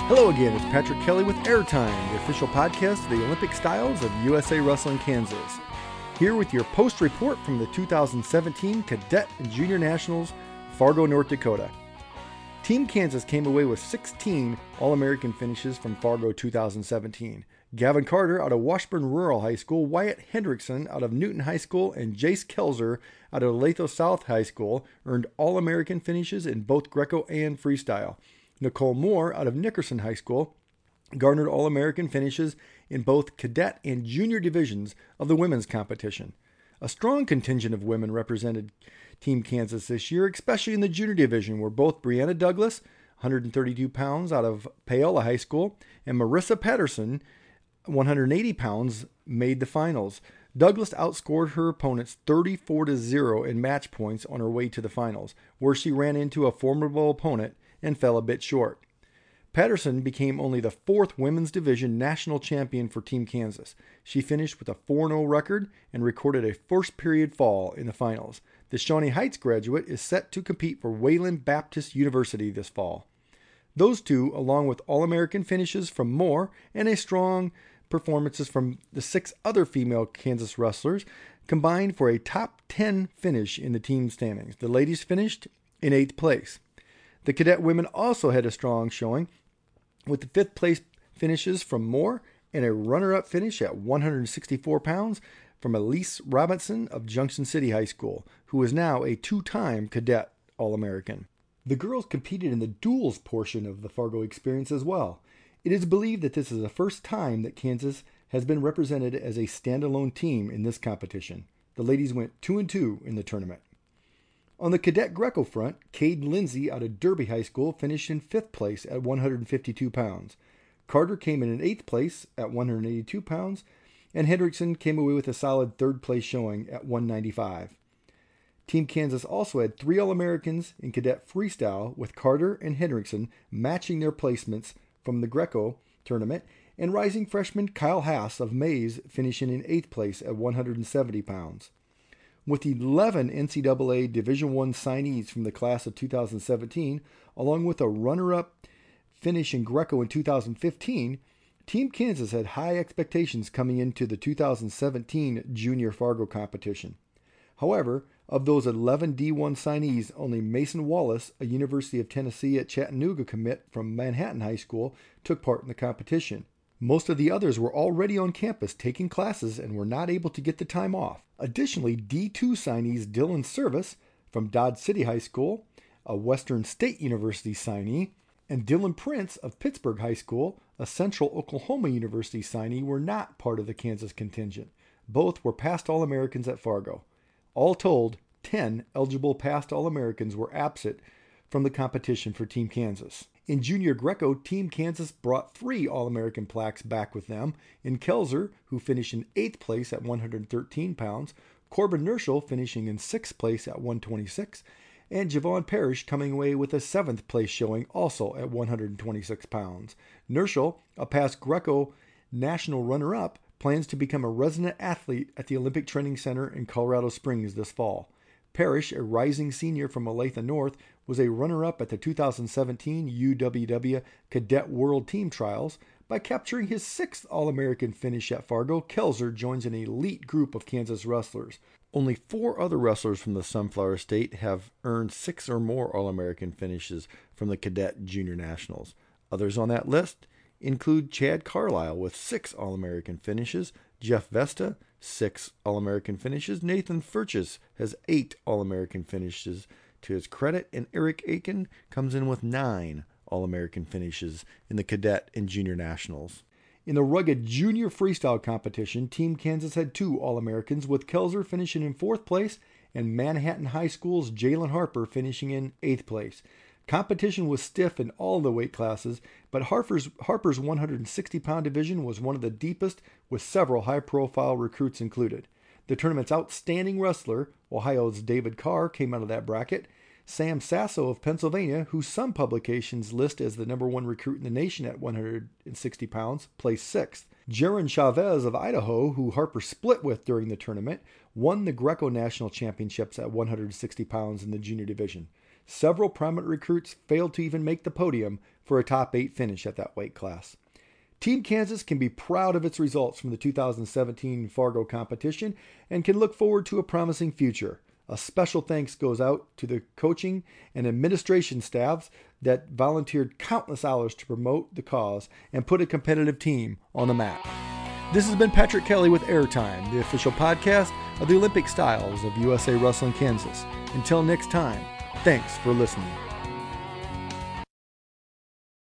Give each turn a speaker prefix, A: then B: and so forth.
A: Hello again, it's Patrick Kelly with Airtime, the official podcast of the Olympic Styles of USA Wrestling Kansas. Here with your post report from the 2017 Cadet and Junior Nationals, Fargo, North Dakota. Team Kansas came away with 16 All-American finishes from Fargo 2017. Gavin Carter out of Washburn Rural High School, Wyatt Hendrickson out of Newton High School, and Jace Kelzer out of Latho South High School earned All-American finishes in both Greco and Freestyle. Nicole Moore out of Nickerson High School garnered All-American finishes in both cadet and junior divisions of the women's competition. A strong contingent of women represented Team Kansas this year, especially in the junior division, where both Brianna Douglas, 132 pounds out of Paola High School, and Marissa Patterson, 180 pounds, made the finals. Douglas outscored her opponents 34-0 in match points on her way to the finals, where she ran into a formidable opponent and fell a bit short. Patterson became only the fourth women's division national champion for Team Kansas. She finished with a 4-0 record and recorded a first period fall in the finals. The Shawnee Heights graduate is set to compete for Wayland Baptist University this fall. Those two, along with All-American finishes from Moore and a strong performances from the 6 other female Kansas wrestlers, combined for a top 10 finish in the team standings. The ladies finished in 8th place. The cadet women also had a strong showing, with the 5th place finishes from Moore and a runner-up finish at 164 pounds from Elise Robinson of Junction City High School, who is now a 2-time cadet All-American. The girls competed in the duels portion of the Fargo experience as well. It is believed that this is the first time that Kansas has been represented as a standalone team in this competition. The ladies went 2-2 in the tournament. On the cadet Greco front, Cade Lindsay out of Derby High School finished in 5th place at 152 pounds. Carter came in 8th place at 182 pounds, and Hendrickson came away with a solid 3rd place showing at 195. Team Kansas also had 3 All-Americans in cadet freestyle, with Carter and Hendrickson matching their placements from the Greco tournament, and rising freshman Kyle Haas of Mays finishing in 8th place at 170 pounds. With 11 NCAA Division I signees from the class of 2017, along with a runner-up finish in Greco in 2015, Team Kansas had high expectations coming into the 2017 Junior Fargo competition. However, of those 11 D1 signees, only Mason Wallace, a University of Tennessee at Chattanooga commit from Manhattan High School, took part in the competition. Most of the others were already on campus taking classes and were not able to get the time off. Additionally, D2 signees Dylan Service from Dodge City High School, a Western State University signee, and Dylan Prince of Pittsburgh High School, a Central Oklahoma University signee, were not part of the Kansas contingent. Both were past All-Americans at Fargo. All told, 10 eligible past All-Americans were absent from the competition for Team Kansas. In Junior Greco, Team Kansas brought 3 All-American plaques back with them, in Kelzer, who finished in 8th place at 113 pounds, Corbin Nerschel finishing in 6th place at 126, and Javon Parrish coming away with a 7th place showing also at 126 pounds. Nerschel, a past Greco national runner-up, plans to become a resident athlete at the Olympic Training Center in Colorado Springs this fall. Parrish, a rising senior from Olathe North, was a runner-up at the 2017 UWW Cadet World Team Trials. By capturing his 6th All-American finish at Fargo, Kelzer joins an elite group of Kansas wrestlers. Only 4 other wrestlers from the Sunflower State have earned 6 or more All-American finishes from the Cadet Junior Nationals. Others on that list include Chad Carlisle with 6 All-American finishes, Jeff Vesta, 6 All-American finishes, Nathan Furches has 8 All-American finishes to his credit, and Eric Aiken comes in with 9 All-American finishes in the Cadet and Junior Nationals. In the rugged junior freestyle competition, Team Kansas had 2 All-Americans, with Kelzer finishing in 4th place and Manhattan High School's Jalen Harper finishing in 8th place. Competition was stiff in all the weight classes, but Harper's 160-pound division was one of the deepest, with several high-profile recruits included. The tournament's outstanding wrestler, Ohio's David Carr, came out of that bracket. Sam Sasso of Pennsylvania, who some publications list as the number 1 recruit in the nation at 160 pounds, placed 6th. Jaron Chavez of Idaho, who Harper split with during the tournament, won the Greco National Championships at 160 pounds in the junior division. several prominent recruits failed to even make the podium for a top 8 finish at that weight class. Team Kansas can be proud of its results from the 2017 Fargo competition and can look forward to a promising future. A special thanks goes out to the coaching and administration staffs that volunteered countless hours to promote the cause and put a competitive team on the map. This has been Patrick Kelly with Airtime, the official podcast of the Olympic Styles of USA Wrestling Kansas. Until next time, thanks for listening.